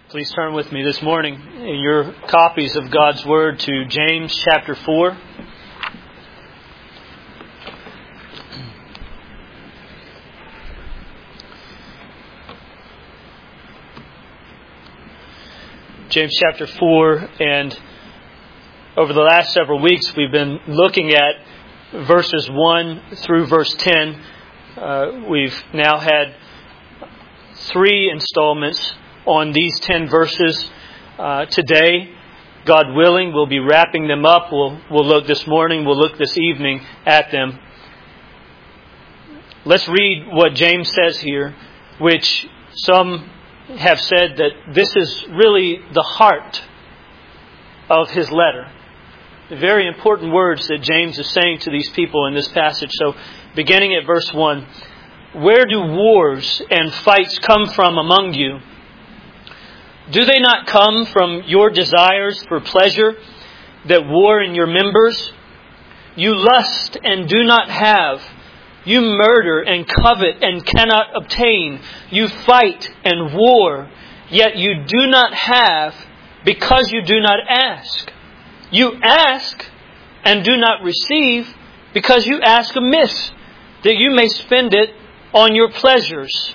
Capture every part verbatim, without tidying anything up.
Please turn with me this morning in your copies of God's Word to James chapter four. James chapter four, and over the last several weeks we've been looking at verses one through verse ten. Uh, we've now had three installments on these ten verses. Uh, today, God willing, we'll be wrapping them up. We'll, we'll look this morning, we'll look this evening at them. Let's read what James says here, which some have said that this is really the heart of his letter. The very important words that James is saying to these people in this passage. So, beginning at verse one, "Where do wars and fights come from among you? Do they not come from your desires for pleasure that war in your members? You lust and do not have. You murder and covet and cannot obtain. You fight and war, yet you do not have because you do not ask. You ask and do not receive because you ask amiss, that you may spend it on your pleasures.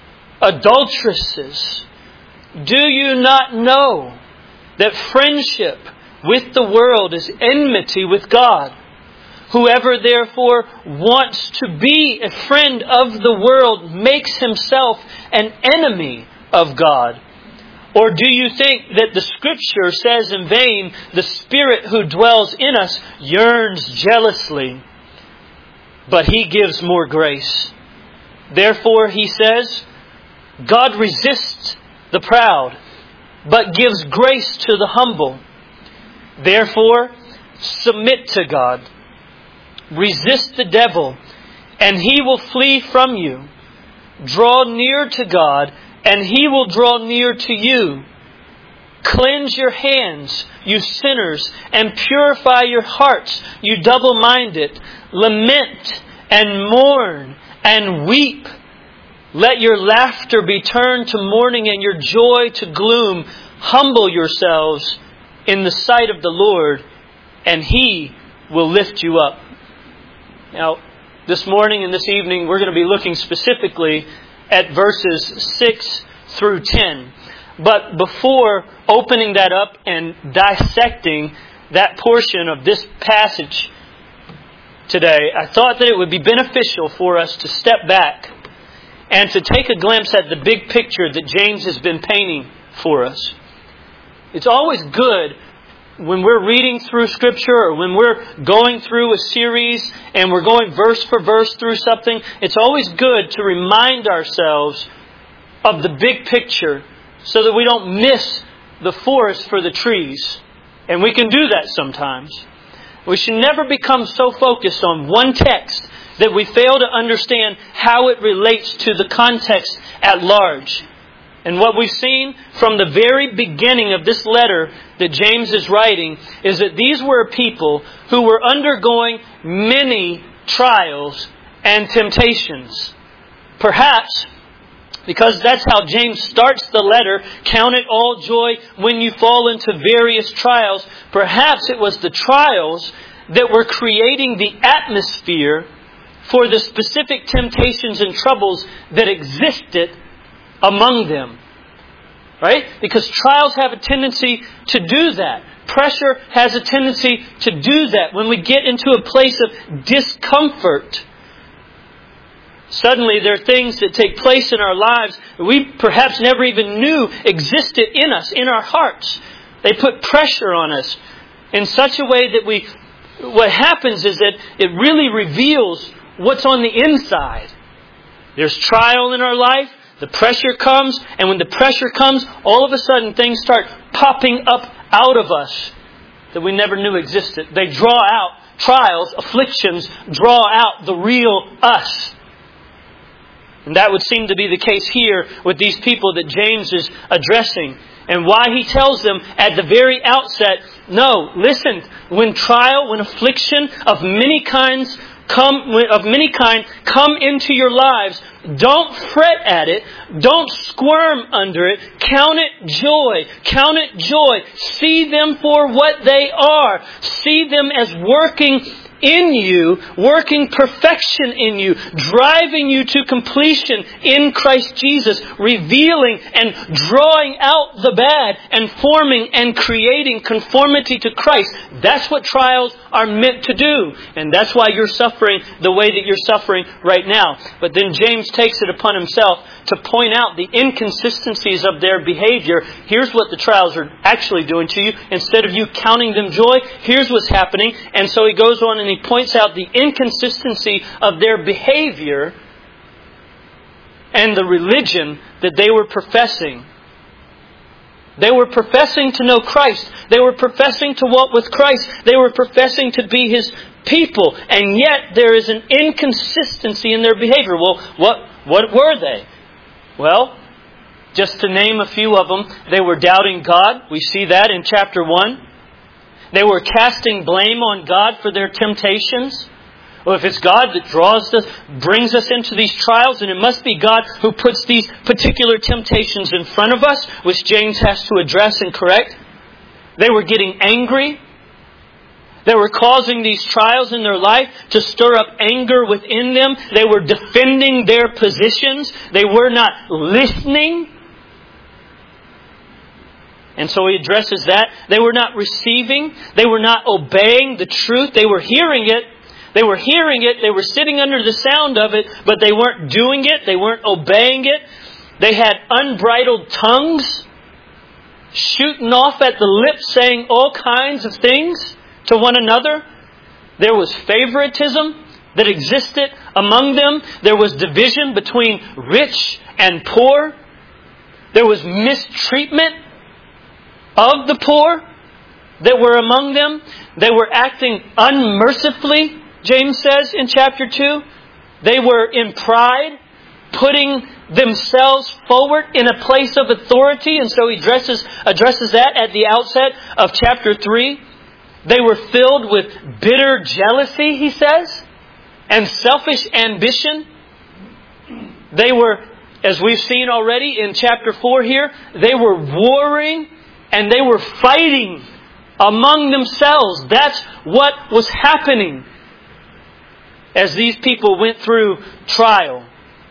Adulteresses, do you not know that friendship with the world is enmity with God? Whoever therefore wants to be a friend of the world makes himself an enemy of God. Or do you think that the Scripture says in vain, the Spirit who dwells in us yearns jealously, but He gives more grace? Therefore, He says, God resists the proud, but gives grace to the humble. Therefore, submit to God. Resist the devil, and he will flee from you. Draw near to God, and He will draw near to you. Cleanse your hands, you sinners, and purify your hearts, you double-minded. Lament and mourn and weep. Let your laughter be turned to mourning and your joy to gloom. Humble yourselves in the sight of the Lord, and He will lift you up." Now, this morning and this evening, we're going to be looking specifically at verses six through ten. But before opening that up and dissecting that portion of this passage today, I thought that it would be beneficial for us to step back and to take a glimpse at the big picture that James has been painting for us. It's always good when we're reading through Scripture or when we're going through a series and we're going verse for verse through something, it's always good to remind ourselves of the big picture so that we don't miss the forest for the trees. And we can do that sometimes. We should never become so focused on one text that we fail to understand how it relates to the context at large. And what we've seen from the very beginning of this letter that James is writing is that these were people who were undergoing many trials and temptations. Perhaps because that's how James starts the letter, count it all joy when you fall into various trials. Perhaps it was the trials that were creating the atmosphere for the specific temptations and troubles that existed among them. Right? Because trials have a tendency to do that. Pressure has a tendency to do that. When we get into a place of discomfort, suddenly there are things that take place in our lives that we perhaps never even knew existed in us, in our hearts. They put pressure on us in such a way that we, what happens is that it really reveals what's on the inside. There's trial in our life, the pressure comes, and when the pressure comes, all of a sudden things start popping up out of us that we never knew existed. They draw out, trials, afflictions, draw out the real us. And that would seem to be the case here with these people that James is addressing. And why he tells them at the very outset, no, listen, when trial, when affliction of many kinds come, of many kind come into your lives, Don't fret at it. Don't squirm under it. Count it joy. Count it joy. See them for what they are. See them as working in you, working perfection in you, driving you to completion in Christ Jesus, revealing and drawing out the bad and forming and creating conformity to Christ. That's what trials are meant to do. And that's why you're suffering the way that you're suffering right now. But then James takes it upon himself to point out the inconsistencies of their behavior. Here's what the trials are actually doing to you. Instead of you counting them joy, here's what's happening. And so he goes on and he points out the inconsistency of their behavior and the religion that they were professing. They were professing to know Christ. They were professing to walk with Christ. They were professing to be His people. And yet there is an inconsistency in their behavior. Well, what, what were they? Well, just to name a few of them, they were doubting God. We see that in chapter one. They were casting blame on God for their temptations. Well, if it's God that draws us, brings us into these trials, and it must be God who puts these particular temptations in front of us, which James has to address and correct. They were getting angry. They were causing these trials in their life to stir up anger within them. They were defending their positions. They were not listening. And so he addresses that. They were not receiving. They were not obeying the truth. They were hearing it. They were hearing it. They were sitting under the sound of it, but they weren't doing it. They weren't obeying it. They had unbridled tongues, shooting off at the lips, saying all kinds of things to one another. There was favoritism that existed among them. There was division between rich and poor. There was mistreatment of the poor that were among them. They were acting unmercifully, James says in chapter two. They were in pride, putting themselves forward in a place of authority. And so he addresses, addresses that at the outset of chapter three. They were filled with bitter jealousy, he says, and selfish ambition. They were, as we've seen already in chapter four here, they were warring and they were fighting among themselves. That's what was happening as these people went through trial.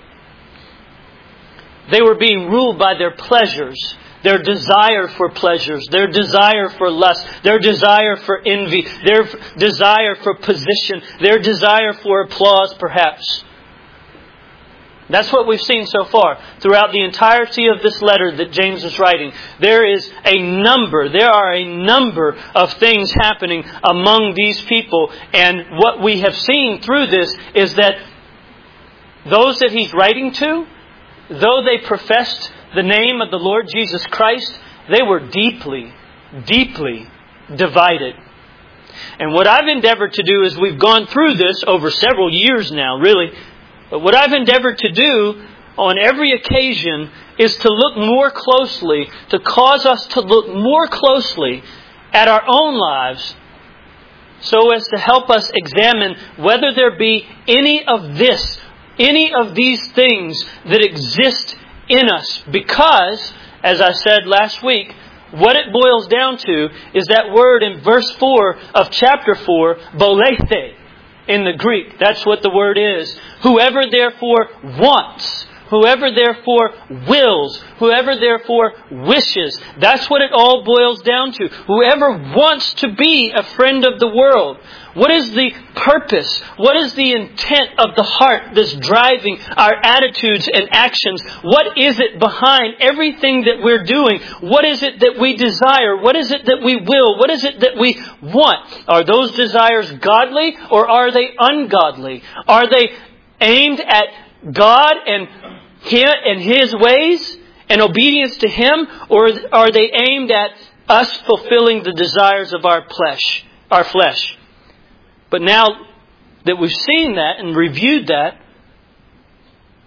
They were being ruled by their pleasures, their desire for pleasures, their desire for lust, their desire for envy, their desire for position, their desire for applause perhaps. That's what we've seen so far throughout the entirety of this letter that James is writing. There is a number, there are a number of things happening among these people. And what we have seen through this is that those that he's writing to, though they professed the name of the Lord Jesus Christ, they were deeply, deeply divided. And what I've endeavored to do is we've gone through this over several years now, really. But what I've endeavored to do on every occasion is to look more closely, to cause us to look more closely at our own lives so as to help us examine whether there be any of this, any of these things that exist in us. Because, as I said last week, what it boils down to is that word in verse four of chapter four, bolethe. In the Greek, that's what the word is. Whoever therefore wants, whoever therefore wills, whoever therefore wishes. That's what it all boils down to. Whoever wants to be a friend of the world. What is the purpose? What is the intent of the heart that's driving our attitudes and actions? What is it behind everything that we're doing? What is it that we desire? What is it that we will? What is it that we want? Are those desires godly or are they ungodly? Are they aimed at God and Him and His ways and obedience to Him, or are they aimed at us fulfilling the desires of our flesh, our flesh? But now that we've seen that and reviewed that,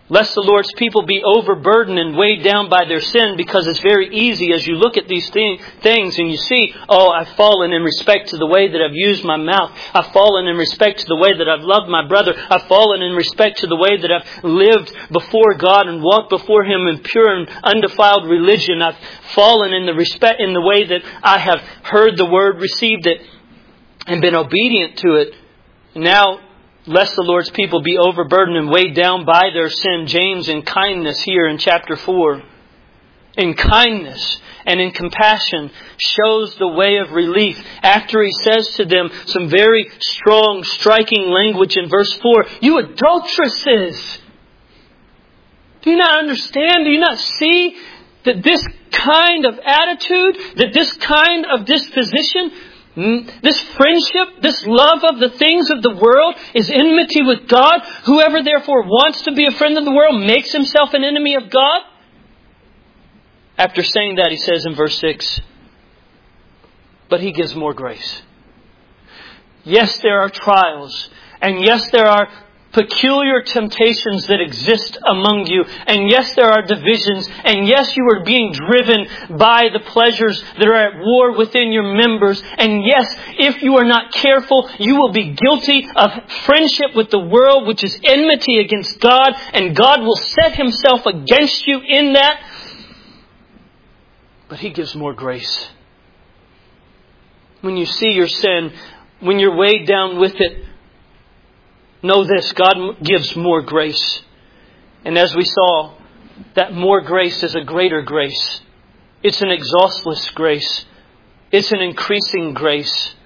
Lest the Lord's people be overburdened and weighed down by their sin, because it's very easy as you look at these thing, things and you see, oh, I've fallen in respect to the way that I've used my mouth. I've fallen in respect to the way that I've loved my brother. I've fallen in respect to the way that I've lived before God and walked before Him in pure and undefiled religion. I've fallen in the respect in the way that I have heard the Word, received it, and been obedient to it. Now, lest the Lord's people be overburdened and weighed down by their sin, James in kindness here in chapter four, in kindness and in compassion, shows the way of relief. After he says to them some very strong, striking language in verse four, "You adulteresses! Do you not understand? Do you not see that this kind of attitude, that this kind of disposition, this friendship, this love of the things of the world is enmity with God? Whoever therefore wants to be a friend of the world makes himself an enemy of God?" After saying that, he says in verse six, "But He gives more grace." Yes, there are trials. And yes, there are peculiar temptations that exist among you. And yes, there are divisions. And yes, you are being driven by the pleasures that are at war within your members. And yes, if you are not careful, you will be guilty of friendship with the world, which is enmity against God. And God will set Himself against you in that. But He gives more grace. When you see your sin, when you're weighed down with it, know this: God gives more grace. And as we saw, that more grace is a greater grace. It's an exhaustless grace. It's an increasing grace.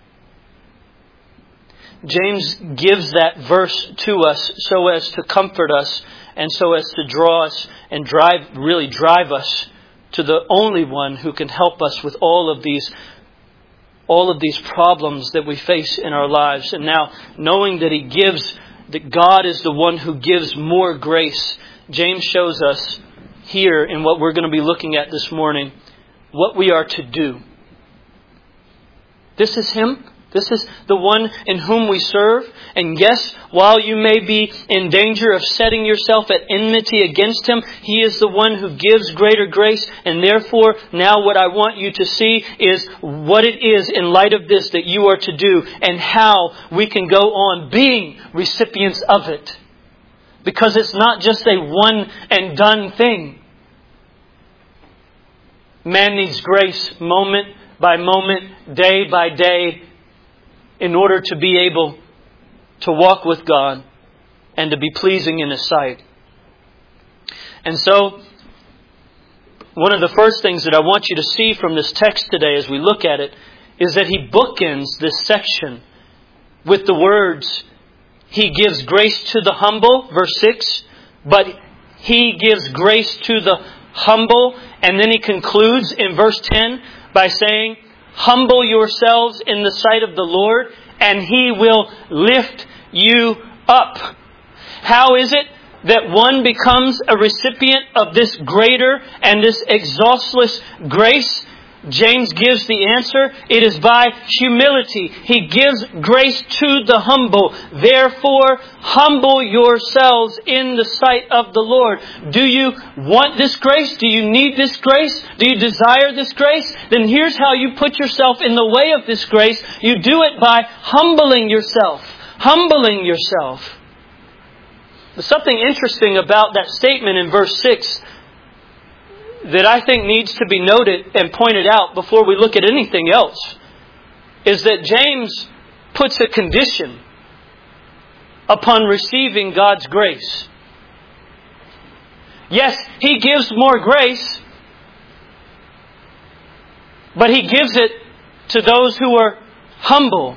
James gives that verse to us so as to comfort us and so as to draw us and drive, really drive us to the only one who can help us with all of these all of these problems that we face in our lives. And now, knowing that He gives, that God is the one who gives more grace, James shows us here in what we're going to be looking at this morning, what we are to do. This is Him. This is the one in whom we serve. And yes, while you may be in danger of setting yourself at enmity against Him, He is the one who gives greater grace. And therefore, now what I want you to see is what it is in light of this that you are to do and how we can go on being recipients of it. Because it's not just a one and done thing. Man needs grace moment by moment, day by day, in order to be able to walk with God and to be pleasing in His sight. And so, one of the first things that I want you to see from this text today as we look at it is that he bookends this section with the words, He gives grace to the humble, verse six, but He gives grace to the humble. And then he concludes in verse ten by saying, "Humble yourselves in the sight of the Lord, and He will lift you up." How is it that one becomes a recipient of this greater and this exhaustless grace? James gives the answer. It is by humility. He gives grace to the humble. Therefore, humble yourselves in the sight of the Lord. Do you want this grace? Do you need this grace? Do you desire this grace? Then here's how you put yourself in the way of this grace. You do it by humbling yourself. Humbling yourself. There's something interesting about that statement in verse six that I think needs to be noted and pointed out before we look at anything else, is that James puts a condition upon receiving God's grace. Yes, He gives more grace, but He gives it to those who are humble.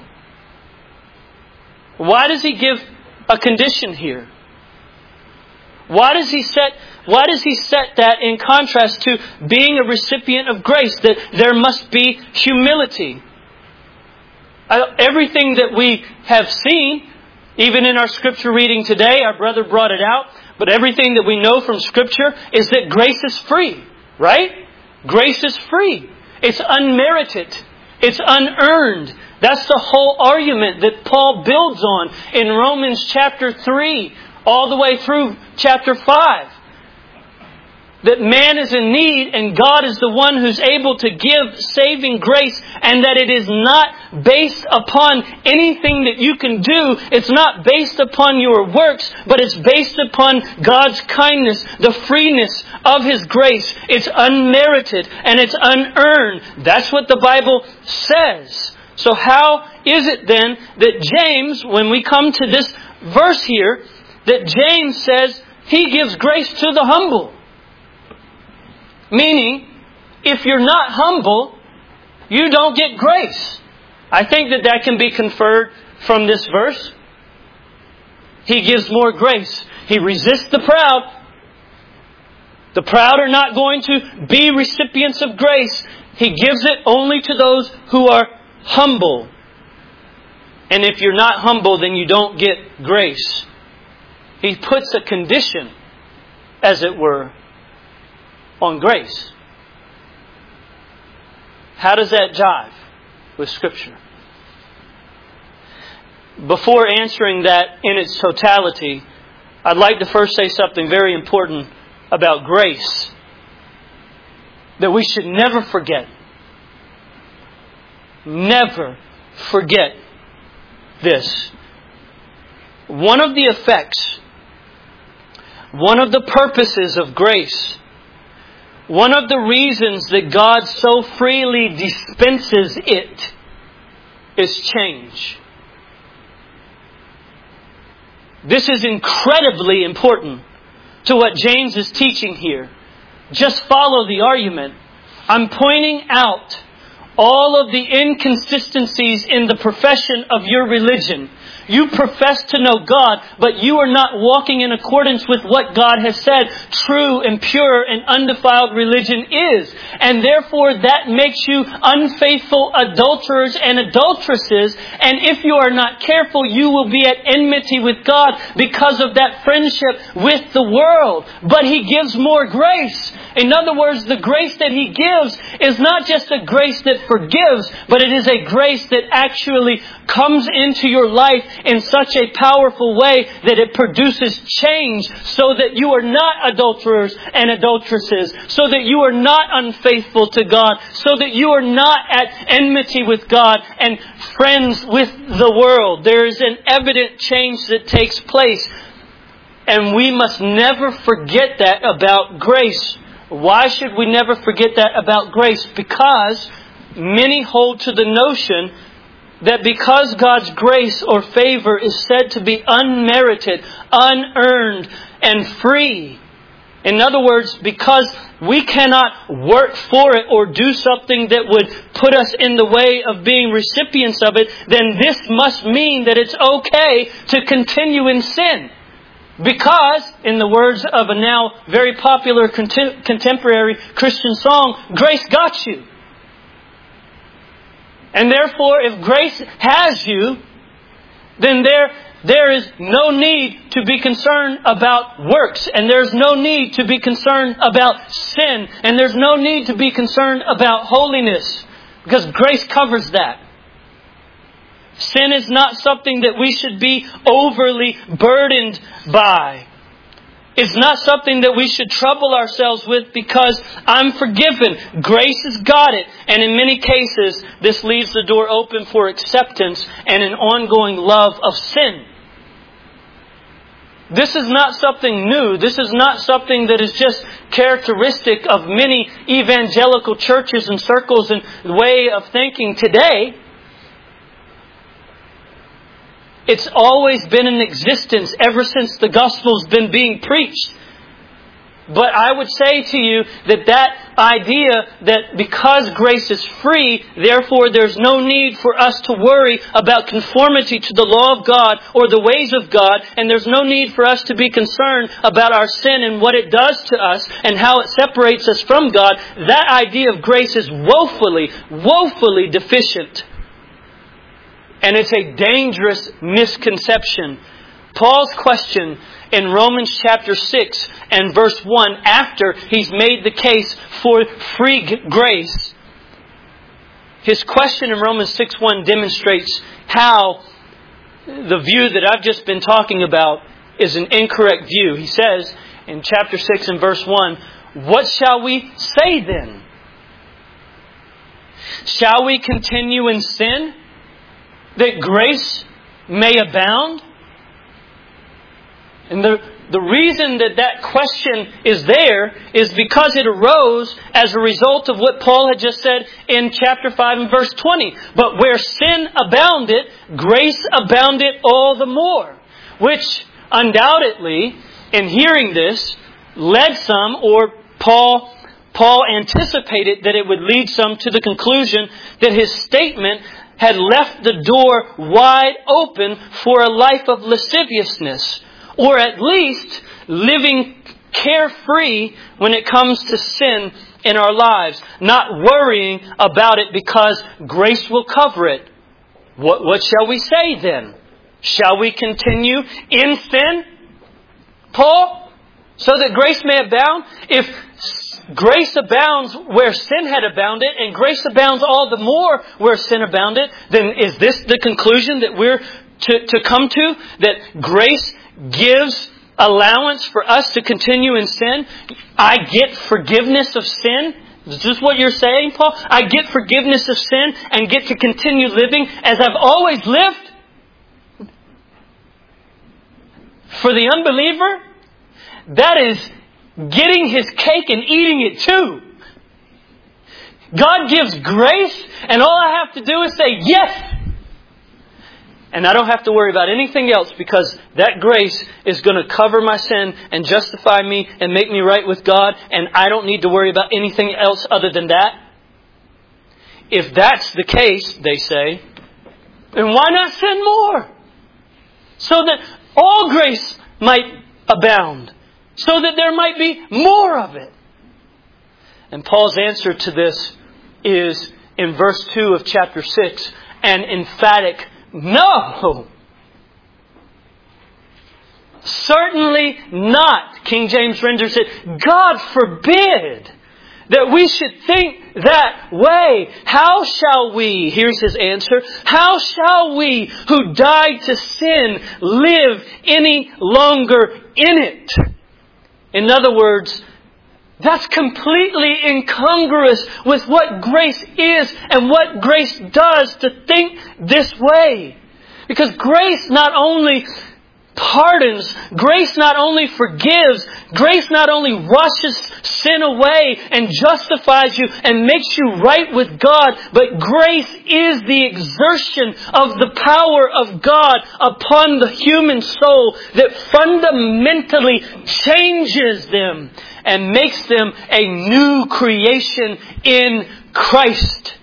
Why does He give a condition here? Why does He set Why does He set that in contrast to being a recipient of grace? That there must be humility. Everything that we have seen, even in our scripture reading today, our brother brought it out, but everything that we know from Scripture is that grace is free, right? Grace is free. It's unmerited. It's unearned. That's the whole argument that Paul builds on in Romans chapter three. all the way through chapter five. That man is in need and God is the one who's able to give saving grace, and that it is not based upon anything that you can do. It's not based upon your works, but it's based upon God's kindness, the freeness of His grace. It's unmerited and it's unearned. That's what the Bible says. So how is it then that James, when we come to this verse here, that James says he gives grace to the humble? Meaning, if you're not humble, you don't get grace. I think that that can be conferred from this verse. He gives more grace. He resists the proud. The proud are not going to be recipients of grace. He gives it only to those who are humble. And if you're not humble, then you don't get grace. He puts a condition, as it were, on grace. How does that jive with Scripture? Before answering that in its totality, I'd like to first say something very important about grace that we should never forget. Never forget this. One of the effects, one of the purposes of grace, one of the reasons that God so freely dispenses it is change. This is incredibly important to what James is teaching here. Just follow the argument. I'm pointing out all of the inconsistencies in the profession of your religion. You profess to know God, but you are not walking in accordance with what God has said true and pure and undefiled religion is. And therefore that makes you unfaithful adulterers and adulteresses. And if you are not careful, you will be at enmity with God because of that friendship with the world. But He gives more grace. In other words, the grace that He gives is not just a grace that forgives, but it is a grace that actually comes into your life in such a powerful way that it produces change, so that you are not adulterers and adulteresses, so that you are not unfaithful to God, so that you are not at enmity with God and friends with the world. There is an evident change that takes place. And we must never forget that about grace. Why should we never forget that about grace? Because many hold to the notion that because God's grace or favor is said to be unmerited, unearned, and free. In other words, because we cannot work for it or do something that would put us in the way of being recipients of it, then this must mean that it's okay to continue in sin. Because, in the words of a now very popular contem- contemporary Christian song, grace got you. And therefore, if grace has you, then there, there is no need to be concerned about works. And there's no need to be concerned about sin. And there's no need to be concerned about holiness. Because grace covers that. Sin is not something that we should be overly burdened by. It's not something that we should trouble ourselves with because I'm forgiven. Grace has got it. And in many cases, this leaves the door open for acceptance and an ongoing love of sin. This is not something new. This is not something that is just characteristic of many evangelical churches and circles and way of thinking today. It's always been in existence ever since the gospel's been being preached. But I would say to you that that idea that because grace is free, therefore there's no need for us to worry about conformity to the law of God or the ways of God, and there's no need for us to be concerned about our sin and what it does to us and how it separates us from God. That idea of grace is woefully, woefully deficient. And it's a dangerous misconception. Paul's question in Romans chapter six and verse one, after he's made the case for free grace, his question in Romans six one demonstrates how the view that I've just been talking about is an incorrect view. He says in chapter six and verse one, "What shall we say then? Shall we continue in sin that grace may abound?" And the, the reason that that question is there is because it arose as a result of what Paul had just said in chapter five and verse twenty. "But where sin abounded, grace abounded all the more." Which undoubtedly, in hearing this, led some, or Paul Paul anticipated that it would lead some to the conclusion that his statement had left the door wide open for a life of lasciviousness, or at least living carefree when it comes to sin in our lives, not worrying about it because grace will cover it. What, what shall we say then? Shall we continue in sin, Paul, so that grace may abound? If grace abounds where sin had abounded, and grace abounds all the more where sin abounded, then is this the conclusion that we're to, to come to? That grace gives allowance for us to continue in sin? I get forgiveness of sin? Is this what you're saying, Paul? I get forgiveness of sin and get to continue living as I've always lived? For the unbeliever, that is getting his cake and eating it too. God gives grace, and all I have to do is say yes. And I don't have to worry about anything else, because that grace is going to cover my sin and justify me and make me right with God, and I don't need to worry about anything else other than that. If that's the case, they say, then why not sin more? So that all grace might abound, so that there might be more of it. And Paul's answer to this is in verse two of chapter six, an emphatic no. Certainly not. King James renders it, God forbid that we should think that way. How shall we, here's his answer, how shall we who died to sin live any longer in it? In other words, that's completely incongruous with what grace is and what grace does to think this way. Because grace not only pardons, grace not only forgives, grace not only washes sin away and justifies you and makes you right with God, but grace is the exertion of the power of God upon the human soul that fundamentally changes them and makes them a new creation in Christ.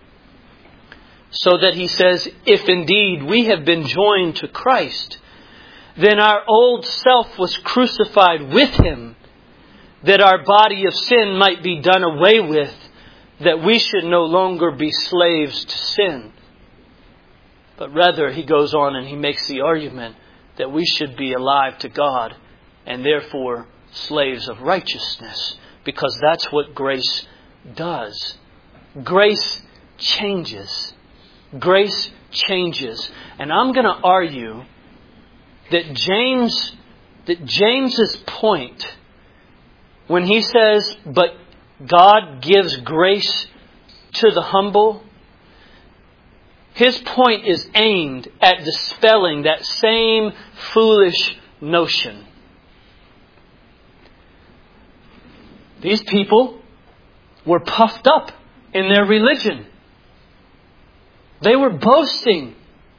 So that he says, if indeed we have been joined to Christ, then our old self was crucified with Him, that our body of sin might be done away with, that we should no longer be slaves to sin. But rather, he goes on and he makes the argument that we should be alive to God and therefore slaves of righteousness, because that's what grace does. Grace changes. Grace changes. And I'm going to argue that James, that James's point, when he says, but God gives grace to the humble, his point is aimed at dispelling that same foolish notion. These people were puffed up in their religion. They were boasting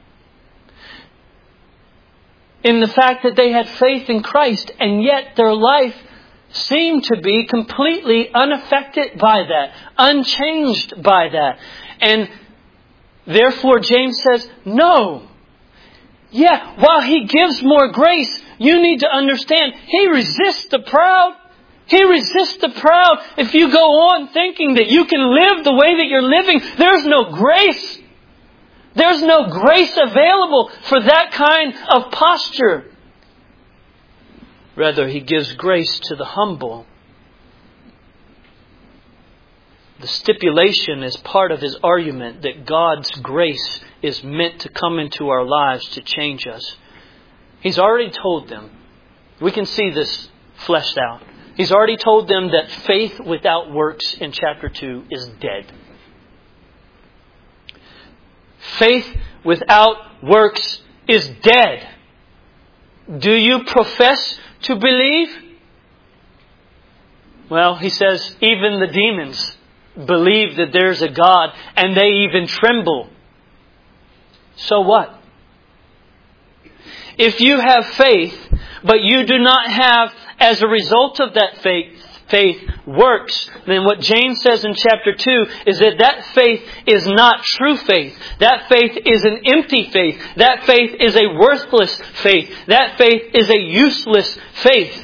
in the fact that they had faith in Christ, and yet their life seemed to be completely unaffected by that, unchanged by that. And therefore James says, no. Yeah, while He gives more grace, you need to understand, He resists the proud. He resists the proud. If you go on thinking that you can live the way that you're living, there's no grace. There's no grace available for that kind of posture. Rather, He gives grace to the humble. The stipulation is part of his argument that God's grace is meant to come into our lives to change us. He's already told them We can see this fleshed out. He's already told them that faith without works in chapter two is dead. Faith without works is dead. Do you profess to believe? Well, he says, even the demons believe that there's a God, and they even tremble. So what? If you have faith, but you do not have, as a result of that faith, faith works, then what James says in chapter two is that that faith is not true faith. That faith is an empty faith. That faith is a worthless faith. That faith is a useless faith.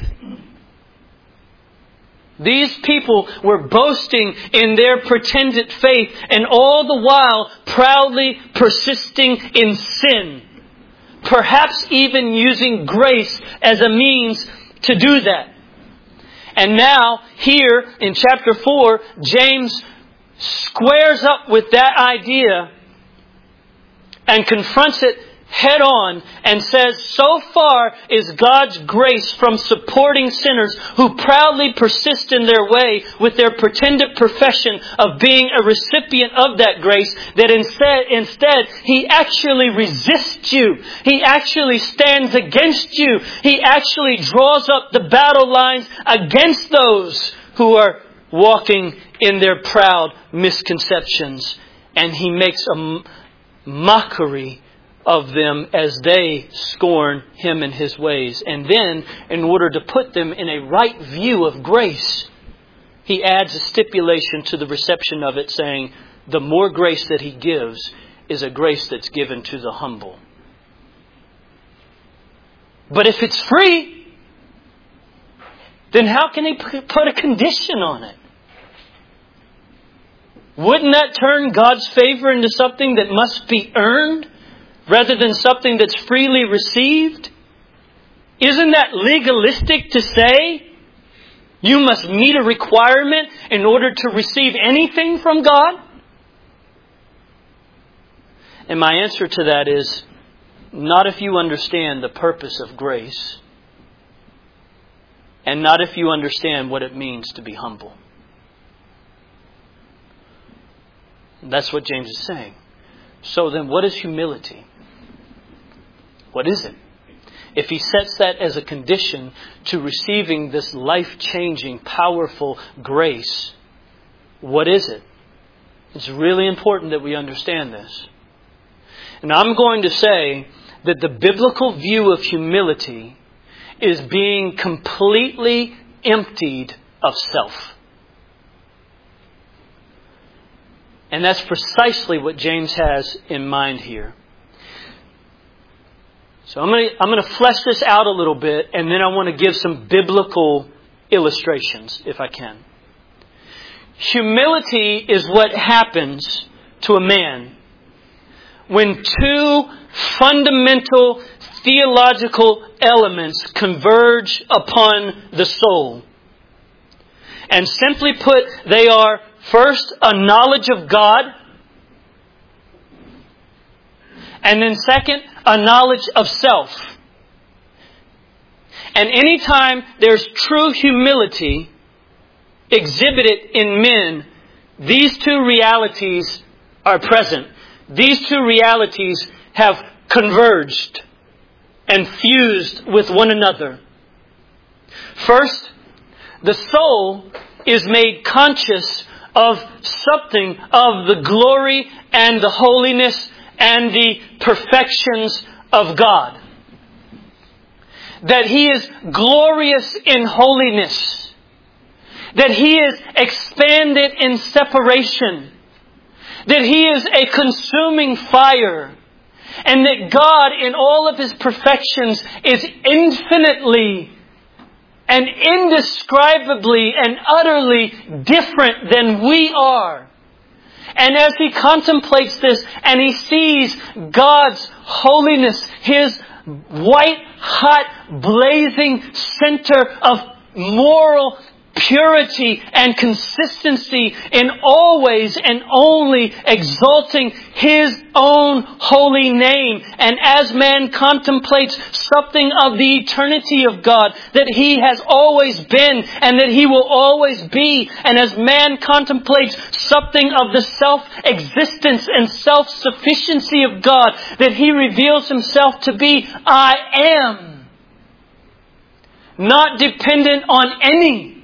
These people were boasting in their pretended faith, and all the while proudly persisting in sin. Perhaps even using grace as a means to do that. And now, here in chapter four, James squares up with that idea and confronts it head on and says, so far is God's grace from supporting sinners who proudly persist in their way with their pretended profession of being a recipient of that grace, that instead, instead He actually resists you. He actually stands against you. He actually draws up the battle lines against those who are walking in their proud misconceptions. And He makes a mockery of them as they scorn Him and His ways. And then, in order to put them in a right view of grace, He adds a stipulation to the reception of it, saying, the more grace that He gives is a grace that's given to the humble. But if it's free, then how can He put a condition on it? Wouldn't that turn God's favor into something that must be earned, rather than something that's freely received? Isn't that legalistic to say you must meet a requirement in order to receive anything from God? And my answer to that is, not if you understand the purpose of grace, and not if you understand what it means to be humble. That's what James is saying. So then, what is humility? What is it? If he sets that as a condition to receiving this life-changing, powerful grace, what is it? It's really important that we understand this. And I'm going to say that the biblical view of humility is being completely emptied of self. And that's precisely what James has in mind here. So I'm going to, I'm going to flesh this out a little bit, and then I want to give some biblical illustrations, if I can. Humility is what happens to a man when two fundamental theological elements converge upon the soul. And simply put, they are, first, a knowledge of God. And then second, a knowledge of self. And anytime there's true humility exhibited in men, these two realities are present. These two realities have converged and fused with one another. First, the soul is made conscious of something of the glory and the holiness and the perfections of God. That He is glorious in holiness. That He is expanded in separation. That He is a consuming fire. And that God, in all of His perfections, is infinitely and indescribably and utterly different than we are. And as he contemplates this and he sees God's holiness, His white, hot, blazing center of moral purity and consistency in always and only exalting His own holy name. And as man contemplates something of the eternity of God, that He has always been and that He will always be, and as man contemplates something of the self-existence and self-sufficiency of God, that He reveals Himself to be, I am. Not dependent on any,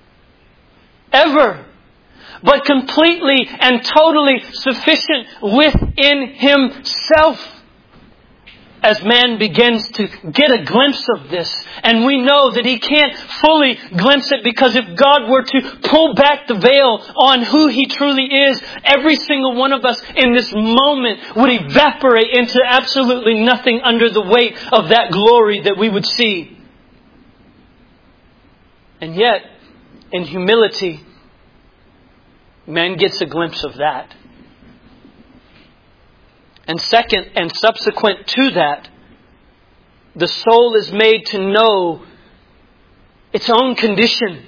ever, but completely and totally sufficient within Himself. As man begins to get a glimpse of this, and we know that he can't fully glimpse it, because if God were to pull back the veil on who He truly is, every single one of us in this moment would evaporate into absolutely nothing under the weight of that glory that we would see. And yet, in humility, man gets a glimpse of that. And second, and subsequent to that, the soul is made to know its own condition.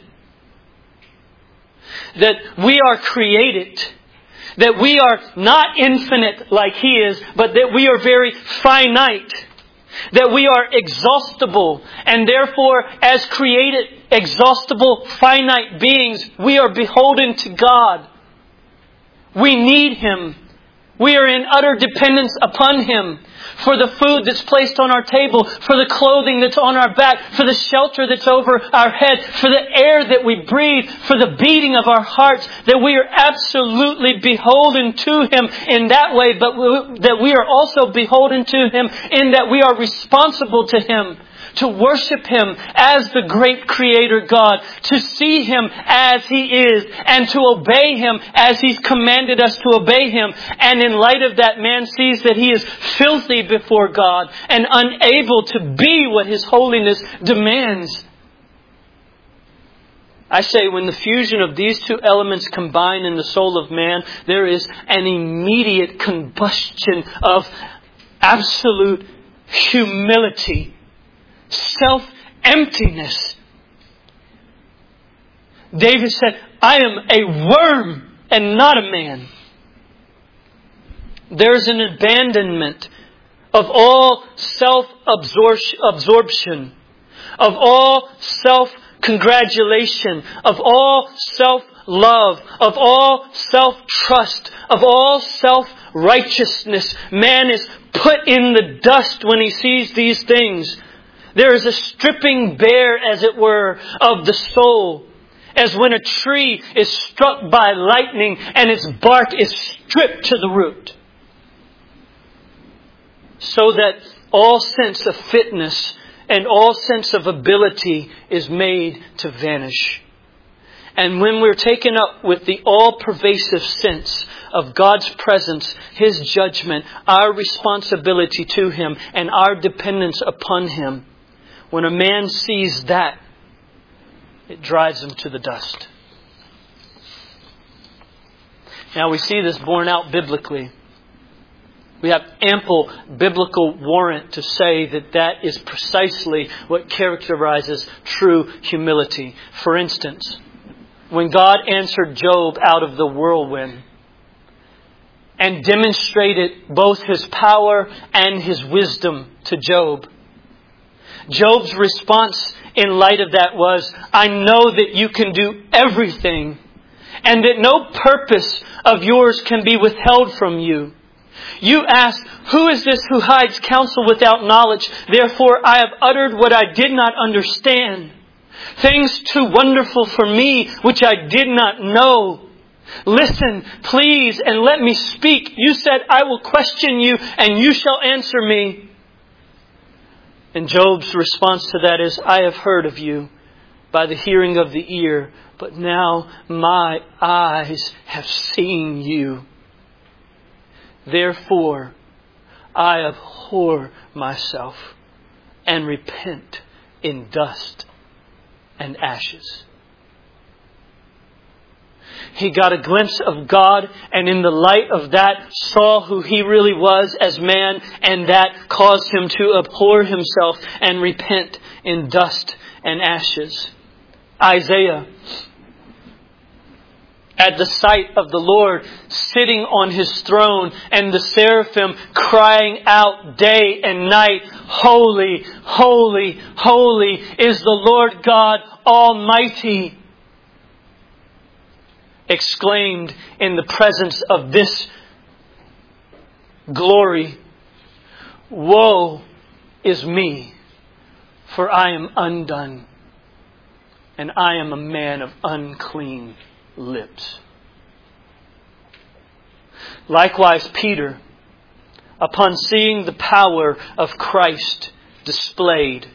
That we are created. That we are not infinite like He is, but that we are very finite. That we are exhaustible. And therefore, as created, exhaustible, finite beings, we are beholden to God. We need Him. We are in utter dependence upon Him for the food that's placed on our table, for the clothing that's on our back, for the shelter that's over our head, for the air that we breathe, for the beating of our hearts, that we are absolutely beholden to Him in that way, but that we are also beholden to Him in that we are responsible to Him. To worship Him as the great Creator God. To see Him as He is. And to obey Him as He's commanded us to obey Him. And in light of that, man sees that he is filthy before God and unable to be what His holiness demands. I say when the fusion of these two elements combine in the soul of man, there is an immediate combustion of absolute humility. Self-emptiness. David said, I am a worm and not a man. There's an abandonment of all self-absorption, of all self-congratulation, of all self-love, of all self-trust, of all self-righteousness. Man is put in the dust when he sees these things. There is a stripping bare, as it were, of the soul. As when a tree is struck by lightning and its bark is stripped to the root. So that all sense of fitness and all sense of ability is made to vanish. And when we're taken up with the all-pervasive sense of God's presence, His judgment, our responsibility to Him, and our dependence upon Him, when a man sees that, it drives him to the dust. Now we see this borne out biblically. We have ample biblical warrant to say that that is precisely what characterizes true humility. For instance, when God answered Job out of the whirlwind and demonstrated both His power and His wisdom to Job, Job's response in light of that was, I know that you can do everything and that no purpose of yours can be withheld from you. You ask, who is this who hides counsel without knowledge? Therefore I have uttered what I did not understand. Things too wonderful for me which I did not know. Listen, please, and let me speak. You said, I will question you and you shall answer me. And Job's response to that is, I have heard of you by the hearing of the ear, but now my eyes have seen you. Therefore, I abhor myself and repent in dust and ashes. He got a glimpse of God, and in the light of that saw who He really was as man, and that caused him to abhor himself and repent in dust and ashes. Isaiah, at the sight of the Lord sitting on His throne and the seraphim crying out day and night, "Holy, holy, holy is the Lord God Almighty," exclaimed in the presence of this glory, "Woe is me, for I am undone, and I am a man of unclean lips." Likewise, Peter, upon seeing the power of Christ displayed,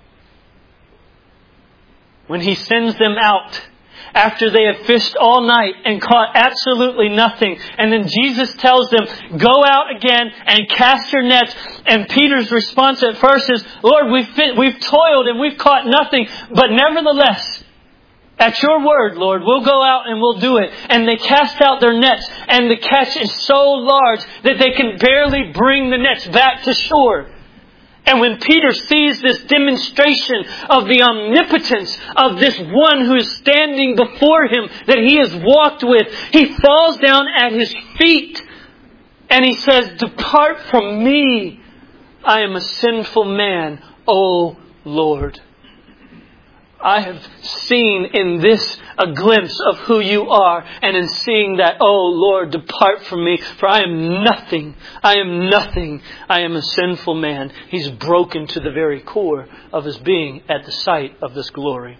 when he sends them out after they have fished all night and caught absolutely nothing, and then Jesus tells them, "Go out again and cast your nets." And Peter's response at first is, "Lord, we've fit, we've toiled and we've caught nothing, but nevertheless, at your word, Lord, we'll go out and we'll do it." And they cast out their nets, and the catch is so large that they can barely bring the nets back to shore. And when Peter sees this demonstration of the omnipotence of this one who is standing before him that he has walked with, he falls down at His feet and he says, "Depart from me. I am a sinful man, O Lord." I have seen in this a glimpse of who you are. And in seeing that, "Oh Lord, depart from me, for I am nothing. I am nothing. I am a sinful man." He's broken to the very core of his being at the sight of this glory.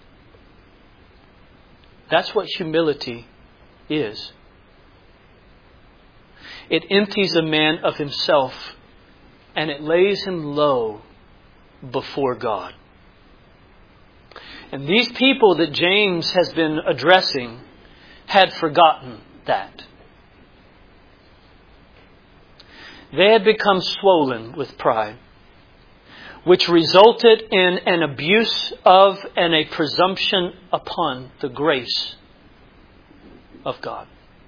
That's what humility is. It empties a man of himself and it lays him low before God. And these people that James has been addressing had forgotten that. They had become swollen with pride, which resulted in an abuse of and a presumption upon the grace of God.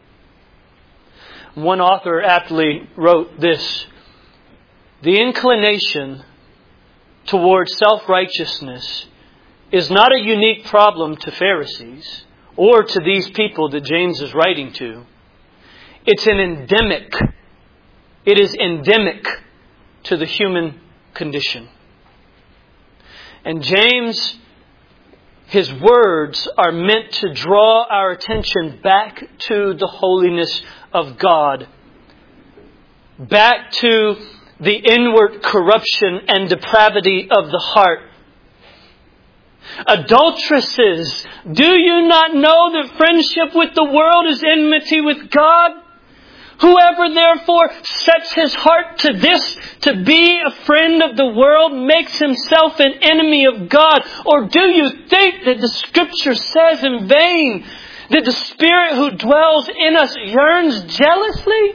One author aptly wrote this: "The inclination towards self-righteousness is not a unique problem to Pharisees or to these people that James is writing to. It's an endemic. It is endemic to the human condition." And James, his words are meant to draw our attention back to the holiness of God, back to the inward corruption and depravity of the heart. "Adulteresses, do you not know that friendship with the world is enmity with God? Whoever therefore sets his heart to this, to be a friend of the world, makes himself an enemy of God. Or do you think that the Scripture says in vain that the Spirit who dwells in us yearns jealously?"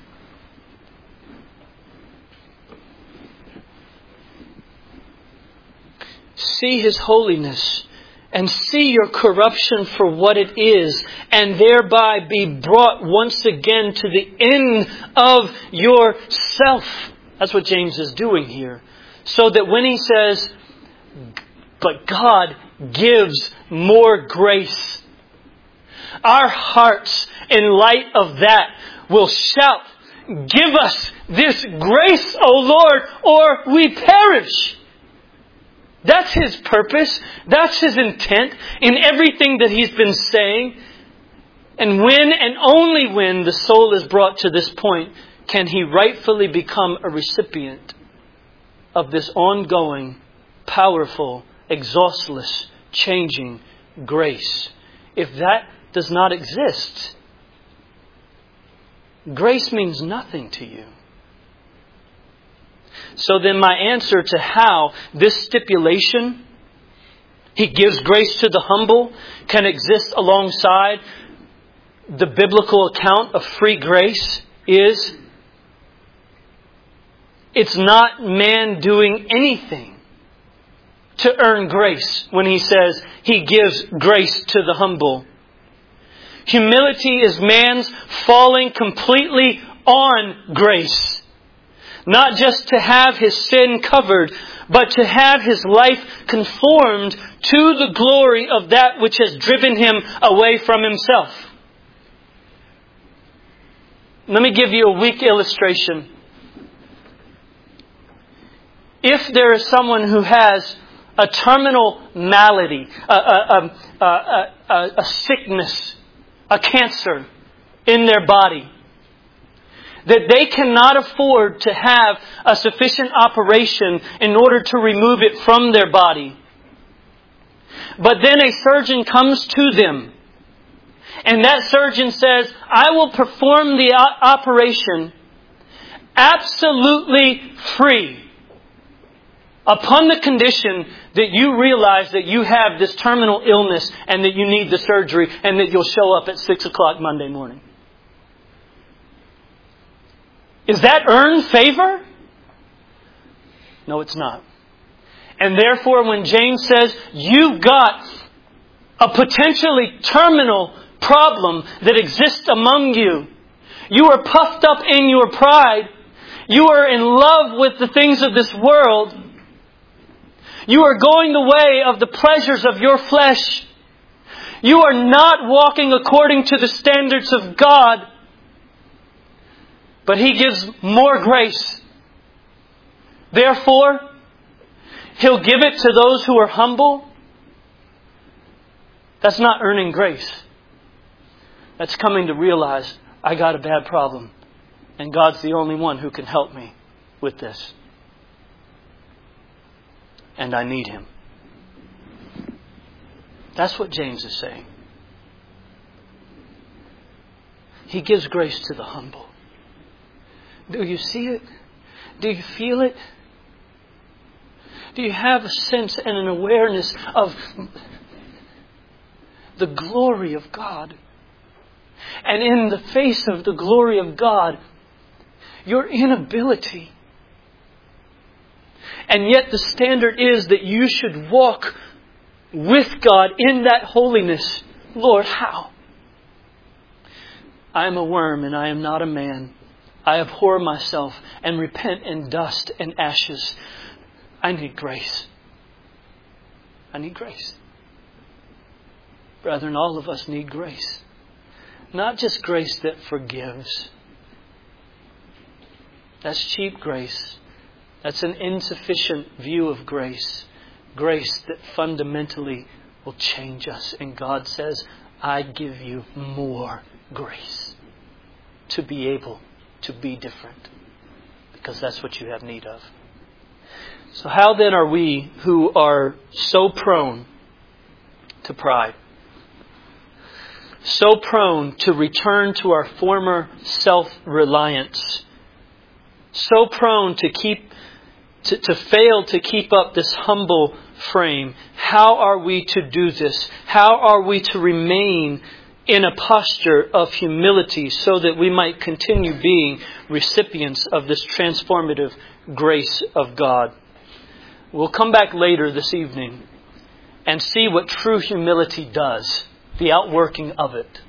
See His holiness and see your corruption for what it is, and thereby be brought once again to the end of yourself. That's what James is doing here. So that when he says, "But God gives more grace," our hearts, in light of that, will shout, "Give us this grace, O Lord, or we perish." That's His purpose. That's His intent in everything that He's been saying. And when and only when the soul is brought to this point can he rightfully become a recipient of this ongoing, powerful, exhaustless, changing grace. If that does not exist, grace means nothing to you. So then my answer to how this stipulation, He gives grace to the humble, can exist alongside the biblical account of free grace is, it's not man doing anything to earn grace when He says He gives grace to the humble. Humility is man's falling completely on grace. Not just to have his sin covered, but to have his life conformed to the glory of that which has driven him away from himself. Let me give you a weak illustration. If there is someone who has a terminal malady, a, a, a, a, a, a sickness, a cancer in their body, that they cannot afford to have a sufficient operation in order to remove it from their body. But then a surgeon comes to them, and that surgeon says, I will perform the operation absolutely free, upon the condition that you realize that you have this terminal illness and that you need the surgery and that you'll show up at six o'clock Monday morning. Is that earned favor? No, it's not. And therefore, when James says, you've got a potentially terminal problem that exists among you, you are puffed up in your pride, you are in love with the things of this world, you are going the way of the pleasures of your flesh, you are not walking according to the standards of God, but He gives more grace. Therefore, He'll give it to those who are humble. That's not earning grace. That's coming to realize, I got a bad problem, and God's the only one who can help me with this. And I need Him. That's what James is saying. He gives grace to the humble. Do you see it? Do you feel it? Do you have a sense and an awareness of the glory of God? And in the face of the glory of God, your inability. And yet the standard is that you should walk with God in that holiness. Lord, how? I am a worm and I am not a man. I abhor myself and repent in dust and ashes. I need grace. I need grace. Brethren, all of us need grace. Not just grace that forgives. That's cheap grace. That's an insufficient view of grace. Grace that fundamentally will change us. And God says, I give you more grace to be able to be different. Because that's what you have need of. So how then are we who are so prone to pride? So prone to return to our former self-reliance. So prone to keep To, to fail to keep up this humble frame. How are we to do this? How are we to remain in a posture of humility so that we might continue being recipients of this transformative grace of God? We'll come back later this evening and see what true humility does, the outworking of it.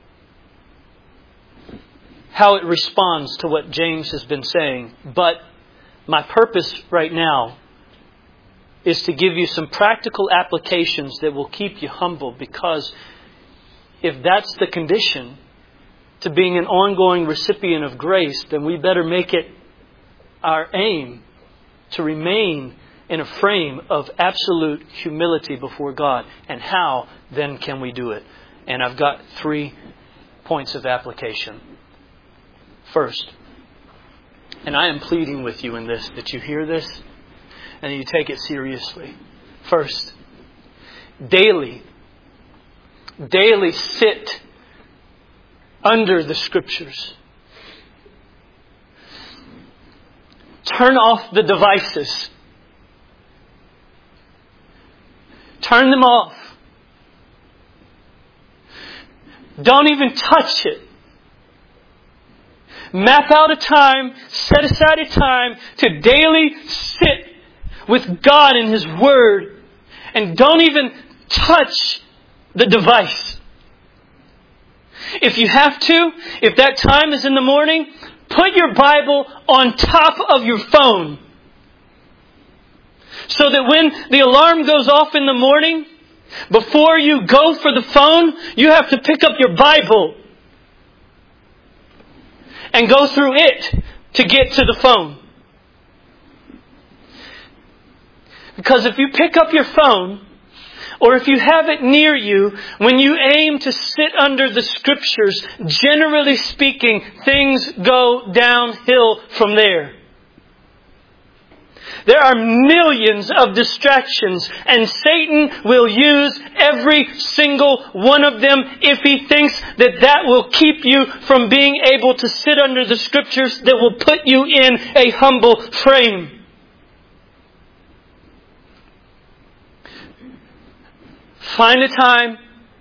How it responds to what James has been saying. But my purpose right now is to give you some practical applications that will keep you humble, because if that's the condition to being an ongoing recipient of grace, then we better make it our aim to remain in a frame of absolute humility before God. And how then can we do it? And I've got three points of application. First, and I am pleading with you in this, that you hear this and you take it seriously. First, daily, daily sit under the Scriptures. Turn off the devices. Turn them off. Don't even touch it. Map out a time, set aside a time to daily sit with God in His Word. And don't even touch the device. If you have to, if that time is in the morning, put your Bible on top of your phone. So that when the alarm goes off in the morning, before you go for the phone, you have to pick up your Bible and go through it to get to the phone. Because if you pick up your phone, or if you have it near you, when you aim to sit under the Scriptures, generally speaking, things go downhill from there. There are millions of distractions, and Satan will use every single one of them if he thinks that that will keep you from being able to sit under the Scriptures, that will put you in a humble frame. Find a time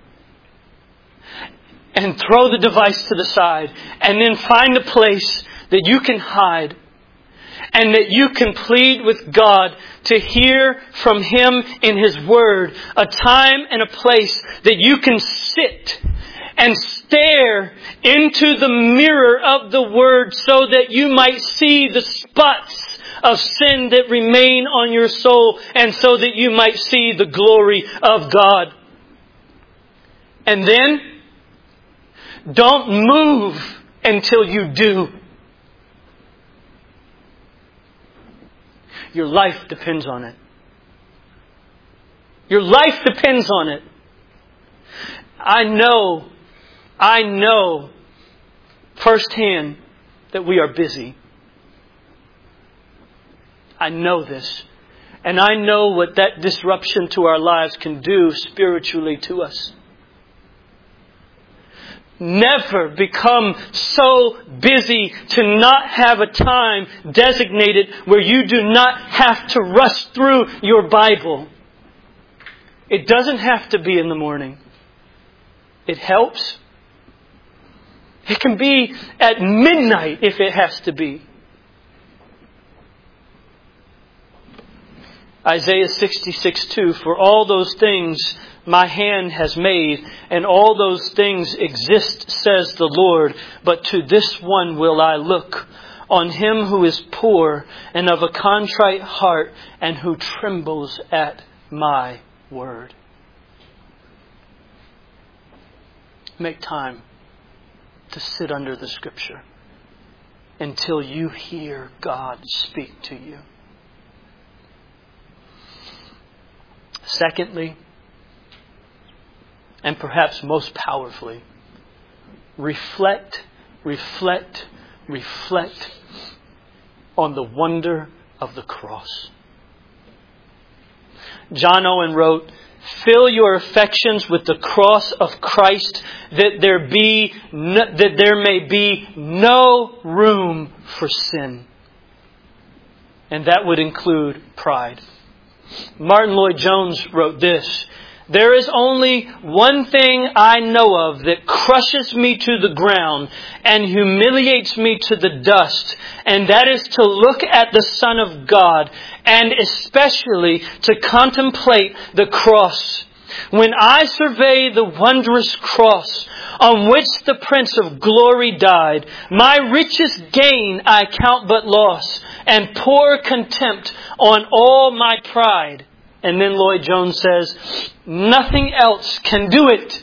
and throw the device to the side, and then find a place that you can hide and that you can plead with God to hear from Him in His Word. A time and a place that you can sit and stare into the mirror of the Word so that you might see the spots of sin that remain on your soul, and so that you might see the glory of God. And then, don't move until you do. Your life depends on it. Your life depends on it. I know, I know firsthand that we are busy. I know this. And I know what that disruption to our lives can do spiritually to us. Never become so busy to not have a time designated where you do not have to rush through your Bible. It doesn't have to be in the morning. It helps. It can be at midnight if it has to be. Isaiah sixty-six two, for all those things my hand has made, and all those things exist, says the Lord. But to this one will I look, on him who is poor and of a contrite heart, and who trembles at my word. Make time to sit under the Scripture until you hear God speak to you. Secondly, and perhaps most powerfully, reflect, reflect, reflect on the wonder of the cross. John Owen wrote, fill your affections with the cross of Christ, that there be no, that there may be no room for sin. And that would include pride. Martin Lloyd-Jones wrote this, there is only one thing I know of that crushes me to the ground and humiliates me to the dust, and that is to look at the Son of God, and especially to contemplate the cross. When I survey the wondrous cross on which the Prince of Glory died, my richest gain I count but loss, and pour contempt on all my pride. And then Lloyd-Jones says, nothing else can do it.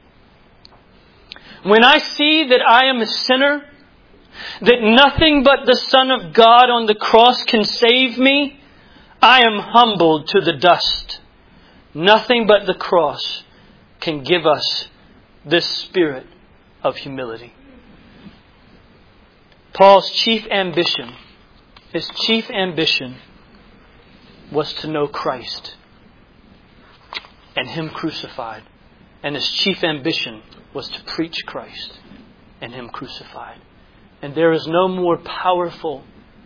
When I see that I am a sinner, that nothing but the Son of God on the cross can save me, I am humbled to the dust. Nothing but the cross can give us this spirit of humility. Paul's chief ambition, his chief ambition was to know Christ and Him crucified. And his chief ambition was to preach Christ and Him crucified. And there is no more powerful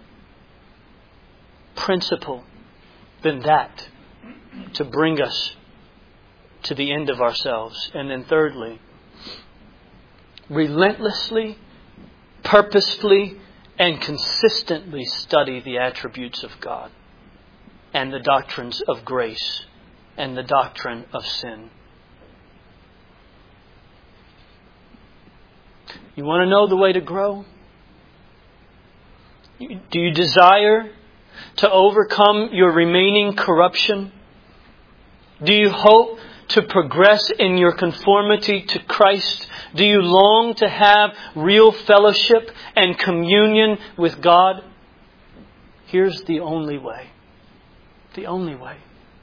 principle than that to bring us to the end of ourselves. And then thirdly, relentlessly, purposefully, and consistently study the attributes of God and the doctrines of grace and the doctrine of sin. You want to know the way to grow? Do you desire to overcome your remaining corruption? Do you hope to progress in your conformity to Christ? Do you long to have real fellowship and communion with God? Here's the only way. The only way.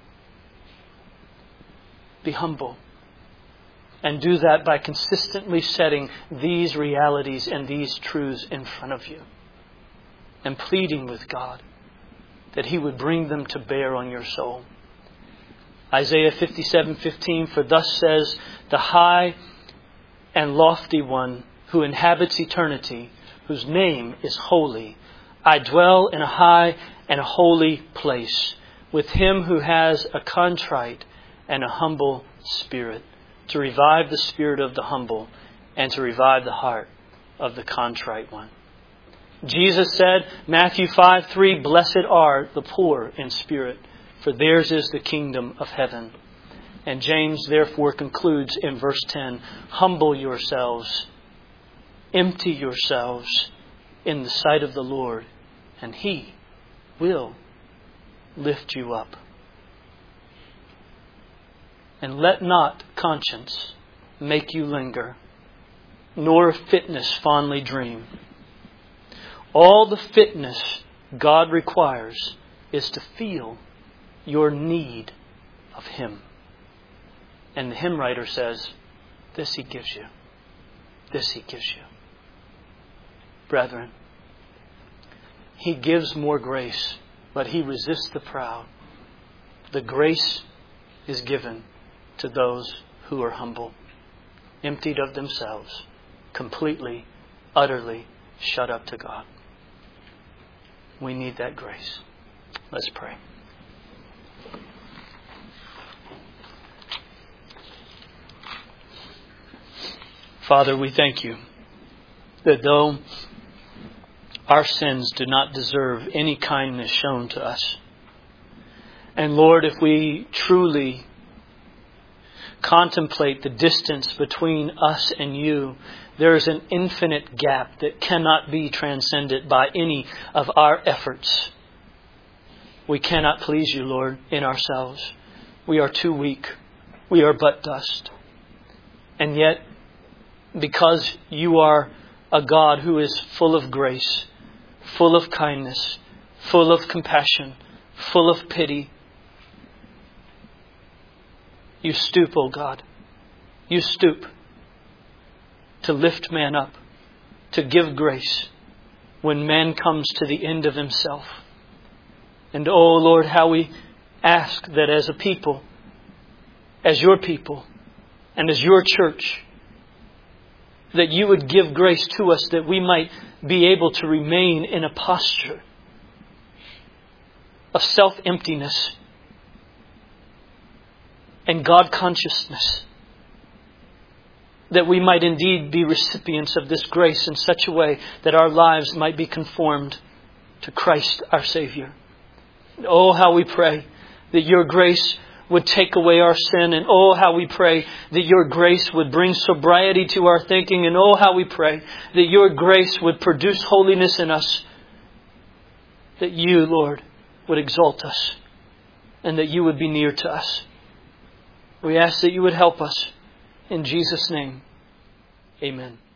Be humble. And do that by consistently setting these realities and these truths in front of you. And pleading with God that He would bring them to bear on your soul. Isaiah fifty-seven fifteen, for thus says the high and lofty one who inhabits eternity, whose name is holy. I dwell in a high and a holy place with him who has a contrite and a humble spirit, to revive the spirit of the humble and to revive the heart of the contrite one. Jesus said, Matthew five three, blessed are the poor in spirit, for theirs is the kingdom of heaven. And James therefore concludes in verse ten, humble yourselves, empty yourselves in the sight of the Lord, and He will lift you up. And let not conscience make you linger, nor fitness fondly dream. All the fitness God requires is to feel your need of Him. And the hymn writer says, this He gives you. This He gives you. Brethren, He gives more grace, but He resists the proud. The grace is given to those who are humble, emptied of themselves, completely, utterly shut up to God. We need that grace. Let's pray. Father, we thank You that though our sins do not deserve any kindness shown to us, and Lord, if we truly contemplate the distance between us and You, there is an infinite gap that cannot be transcended by any of our efforts. We cannot please You, Lord, in ourselves. We are too weak. We are but dust. And yet, because You are a God who is full of grace, full of kindness, full of compassion, full of pity, You stoop, O God. You stoop to lift man up, to give grace when man comes to the end of himself. And oh Lord, how we ask that as a people, as Your people, and as Your church, that You would give grace to us that we might be able to remain in a posture of self-emptiness and God consciousness, that we might indeed be recipients of this grace in such a way that our lives might be conformed to Christ our Savior. Oh, how we pray that Your grace would take away our sin, and oh, how we pray that Your grace would bring sobriety to our thinking, and oh, how we pray that Your grace would produce holiness in us, that You, Lord, would exalt us, and that You would be near to us. We ask that You would help us. In Jesus' name, amen.